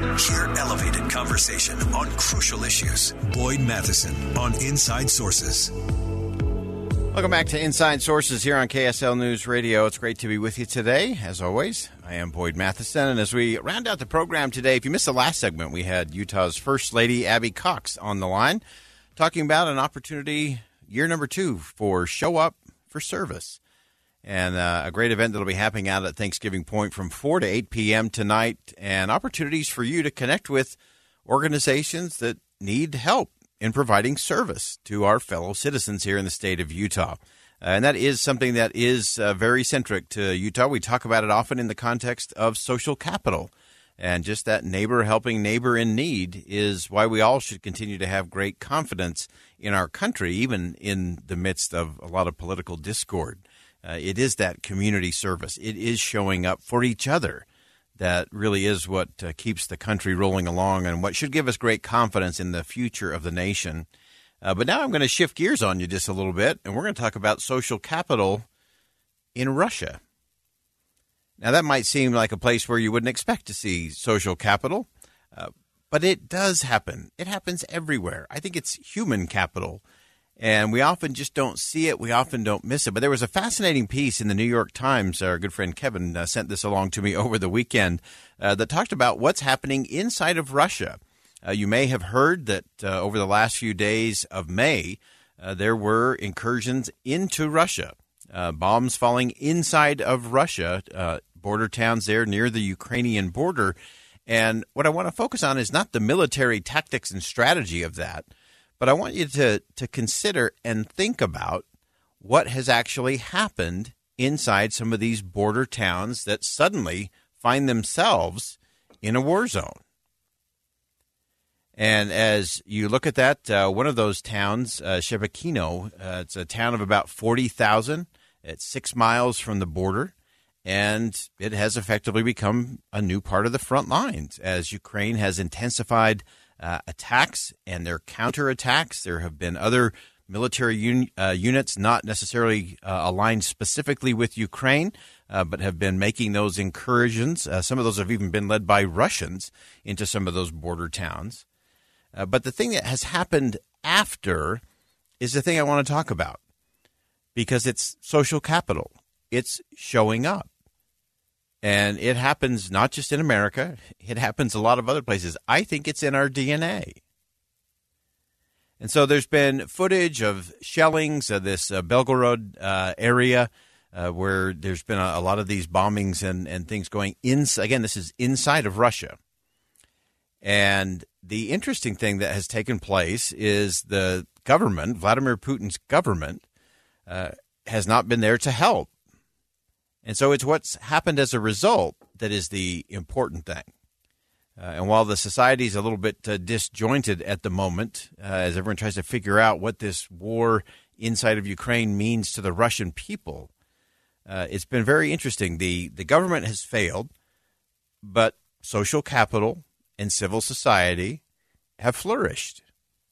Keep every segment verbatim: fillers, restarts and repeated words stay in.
Hear elevated conversation on crucial issues. Boyd Matheson on Inside Sources. Welcome back to Inside Sources here on K S L News Radio. It's great to be with you today, as always. I am Boyd Matheson, and as we round out the program today, if you missed the last segment, we had Utah's First Lady, Abby Cox, on the line, talking about an opportunity, year number two, for Show Up for Service. And uh, a great event that will be happening out at Thanksgiving Point from four to eight p.m. tonight, and opportunities for you to connect with organizations that need help in providing service to our fellow citizens here in the state of Utah. Uh, and that is something that is uh, very centric to Utah. We talk about it often in the context of social capital. And just that neighbor helping neighbor in need is why we all should continue to have great confidence in our country, even in the midst of a lot of political discord. Uh, it is that community service. It is showing up for each other. That really is what uh, keeps the country rolling along and what should give us great confidence in the future of the nation. Uh, but now I'm going to shift gears on you just a little bit, and we're going to talk about social capital in Russia. Now, that might seem like a place where you wouldn't expect to see social capital, uh, but it does happen. It happens everywhere. I think it's human capital. And we often just don't see it. We often don't miss it. But there was a fascinating piece in the New York Times. Our good friend Kevin uh, sent this along to me over the weekend uh, that talked about what's happening inside of Russia. Uh, you may have heard that uh, over the last few days of May, uh, there were incursions into Russia, uh, bombs falling inside of Russia, uh, border towns there near the Ukrainian border. And what I want to focus on is not the military tactics and strategy of that, but I want you to, to consider and think about what has actually happened inside some of these border towns that suddenly find themselves in a war zone. And as you look at that, uh, one of those towns, uh, Shebekino, uh, it's a town of about forty thousand. It's six miles from the border, and it has effectively become a new part of the front lines as Ukraine has intensified Uh, attacks and their counterattacks. There have been other military un- uh, units not necessarily uh, aligned specifically with Ukraine, uh, but have been making those incursions. Uh, some of those have even been led by Russians into some of those border towns. Uh, but the thing that has happened after is the thing I want to talk about, because it's social capital. It's showing up. And it happens not just in America. It happens a lot of other places. I think it's in our D N A. And so there's been footage of shellings of this uh, Belgorod uh, area uh, where there's been a, a lot of these bombings and, and things going in. Again, this is inside of Russia. And the interesting thing that has taken place is the government, Vladimir Putin's government, uh, has not been there to help. And so it's what's happened as a result that is the important thing. Uh, and while the society is a little bit uh, disjointed at the moment, uh, as everyone tries to figure out what this war inside of Ukraine means to the Russian people, uh, it's been very interesting. The, the government has failed, but social capital and civil society have flourished.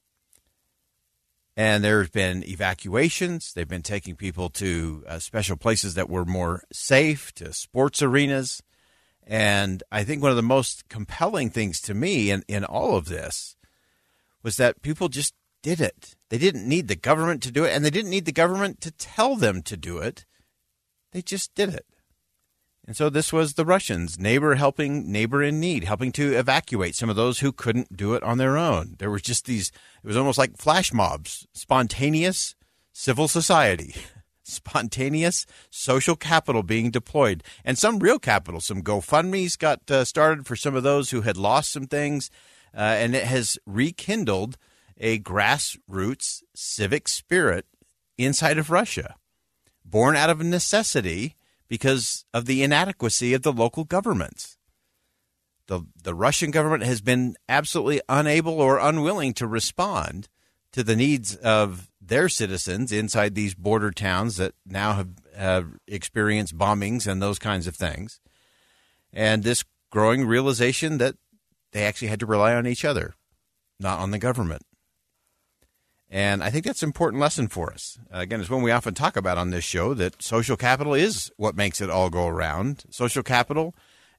And there's been evacuations. They've been taking people to uh, special places that were more safe, to sports arenas. And I think one of the most compelling things to me in, in all of this was that people just did it. They didn't need the government to do it, and they didn't need the government to tell them to do it. They just did it. And so this was the Russians, neighbor helping neighbor in need, helping to evacuate some of those who couldn't do it on their own. There was just these, it was almost like flash mobs, spontaneous civil society, spontaneous social capital being deployed, and some real capital. Some GoFundMes got uh, started for some of those who had lost some things, uh, and it has rekindled a grassroots civic spirit inside of Russia, born out of necessity because of the inadequacy of the local governments. The, the Russian government has been absolutely unable or unwilling to respond to the needs of their citizens inside these border towns that now have uh, experienced bombings and those kinds of things. And this growing realization that they actually had to rely on each other, not on the government. And I think that's an important lesson for us. Uh, again, it's one we often talk about on this show, that social capital is what makes it all go around. Social capital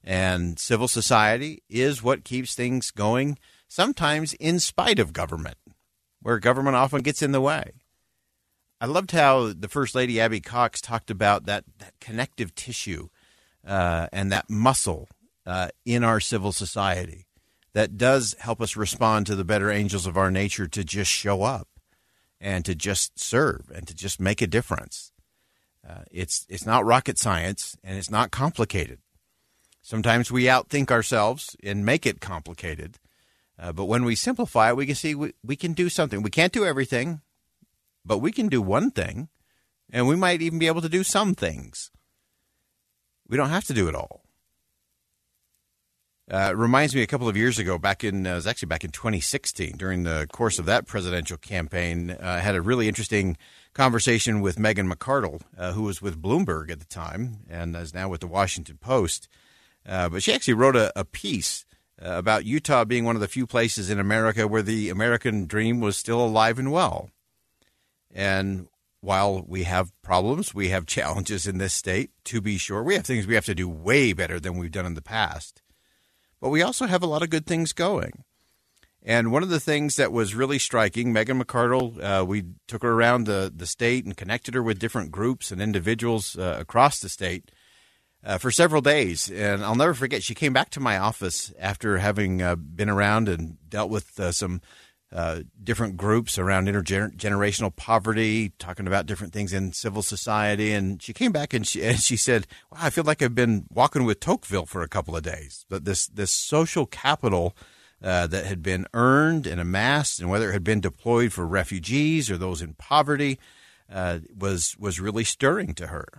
And civil society is what keeps things going, sometimes in spite of government, where government often gets in the way. I loved how the First Lady Abby Cox talked about that, that connective tissue uh, and that muscle uh, in our civil society that does help us respond to the better angels of our nature to just show up and to just serve and to just make a difference. Uh, it's it's not rocket science, and it's not complicated. Sometimes we outthink ourselves and make it complicated. Uh, but when we simplify it, we can see we, we can do something. We can't do everything, but we can do one thing, and we might even be able to do some things. We don't have to do it all. Uh, it reminds me a couple of years ago, back in, uh, it was actually back in twenty sixteen, during the course of that presidential campaign, uh, I had a really interesting conversation with Megan McArdle, uh, who was with Bloomberg at the time and is now with the Washington Post. Uh, but she actually wrote a, a piece uh, about Utah being one of the few places in America where the American dream was still alive and well. And while we have problems, we have challenges in this state, to be sure. We have things we have to do way better than we've done in the past. But we also have a lot of good things going. And one of the things that was really striking, Megan McArdle, uh, we took her around the, the state and connected her with different groups and individuals uh, across the state uh, for several days. And I'll never forget, she came back to my office after having uh, been around and dealt with uh, some uh, different groups around intergenerational poverty, talking about different things in civil society. And she came back and she, and she said, wow, I feel like I've been walking with Tocqueville for a couple of days. But this, this social capital Uh, that had been earned and amassed, and whether it had been deployed for refugees or those in poverty, uh, was was really stirring to her.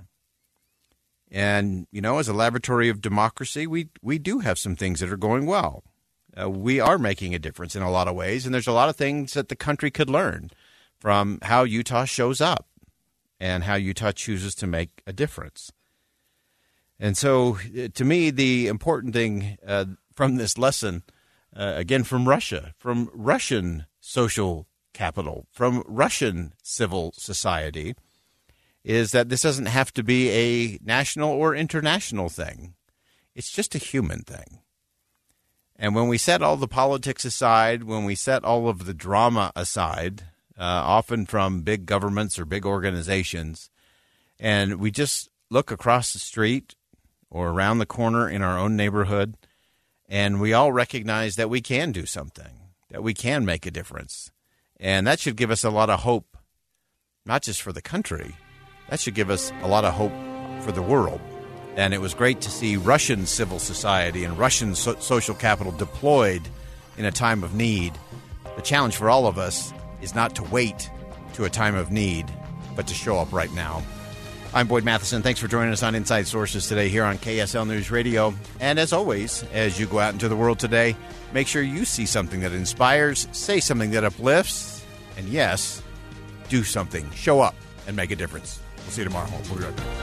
And, you know, as a laboratory of democracy, we, we do have some things that are going well. Uh, we are making a difference in a lot of ways, and there's a lot of things that the country could learn from how Utah shows up and how Utah chooses to make a difference. And so, to me, the important thing uh, from this lesson, Uh, again, from Russia, from Russian social capital, from Russian civil society, is that this doesn't have to be a national or international thing. It's just a human thing. And when we set all the politics aside, when we set all of the drama aside, uh, often from big governments or big organizations, and we just look across the street or around the corner in our own neighborhood, and we all recognize that we can do something, that we can make a difference. And that should give us a lot of hope, not just for the country. That should give us a lot of hope for the world. And it was great to see Russian civil society and Russian so- social capital deployed in a time of need. The challenge for all of us is not to wait to a time of need, but to show up right now. I'm Boyd Matheson. Thanks for joining us on Inside Sources today here on K S L News Radio. And as always, as you go out into the world today, make sure you see something that inspires, say something that uplifts, and yes, do something. Show up and make a difference. We'll see you tomorrow. We'll be right back.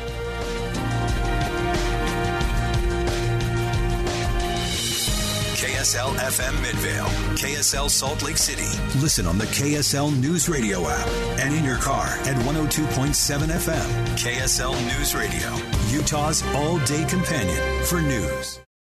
K S L F M Midvale, K S L Salt Lake City. Listen on the K S L News Radio app and in your car at one oh two point seven F M. K S L News Radio, Utah's all-day companion for news.